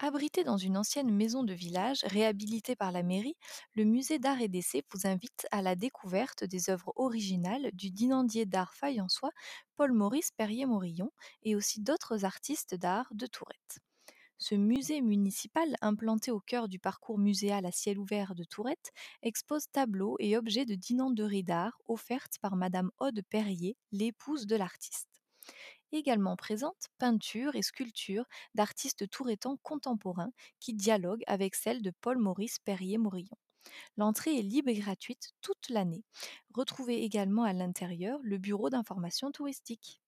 Abrité dans une ancienne maison de village réhabilitée par la mairie, le musée d'art et d'essai vous invite à la découverte des œuvres originales du dinandier d'art faïençois Paul-Maurice Perrier-Morillon et aussi d'autres artistes d'art de Tourette. Ce musée municipal, implanté au cœur du parcours muséal à ciel ouvert de Tourette, expose tableaux et objets de dinanderie d'art offertes par Madame Aude Perrier, l'épouse de l'artiste. Également présentes peintures et sculptures d'artistes touretans contemporains qui dialoguent avec celles de Paul-Maurice Perrier-Morillon. L'entrée est libre et gratuite toute l'année. Retrouvez également à l'intérieur le bureau d'information touristique.